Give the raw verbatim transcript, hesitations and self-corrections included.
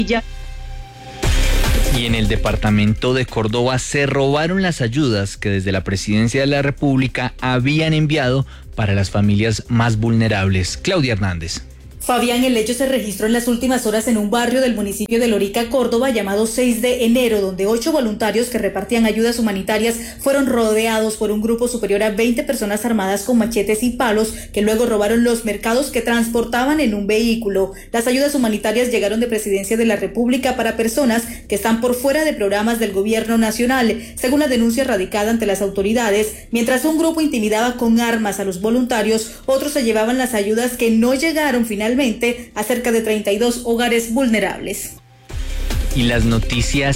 Y en el departamento de Córdoba se robaron las ayudas que desde la Presidencia de la República habían enviado para las familias más vulnerables. Claudia Hernández. Fabián, el hecho se registró en las últimas horas en un barrio del municipio de Lorica, Córdoba, llamado seis de enero, donde ocho voluntarios que repartían ayudas humanitarias fueron rodeados por un grupo superior a veinte personas armadas con machetes y palos que luego robaron los mercados que transportaban en un vehículo. Las ayudas humanitarias llegaron de Presidencia de la República para personas que están por fuera de programas del gobierno nacional, según la denuncia radicada ante las autoridades. Mientras un grupo intimidaba con armas a los voluntarios, otros se llevaban las ayudas que no llegaron finalmente a cerca de treinta y dos hogares vulnerables. Y las noticias